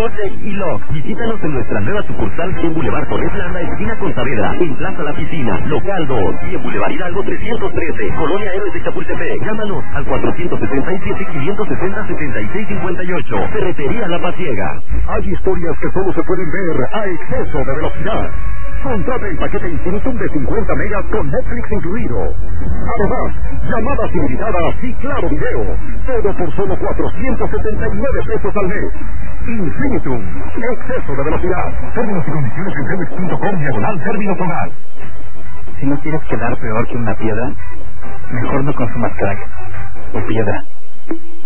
Coche y Lock. Visítanos en nuestra nueva sucursal en Boulevard Torres Landa, esquina con Saavedra, en Plaza La Piscina, local 2, y en Boulevard Hidalgo 313, Colonia Héroes de Chapultepec. Llámanos al 477-570-7658. Ferretería La Pasiega. Hay historias que solo se pueden ver a exceso de velocidad. Contrata el paquete Infinitum de 50 megas con Netflix incluido. Además, llamadas invitadas y claro video. Todo por solo 479 pesos al mes. Infinitum, exceso de velocidad. Términos y condiciones en Telmex.com/términos hogar. Si no quieres quedar peor que una piedra, mejor no consumas crack o piedra.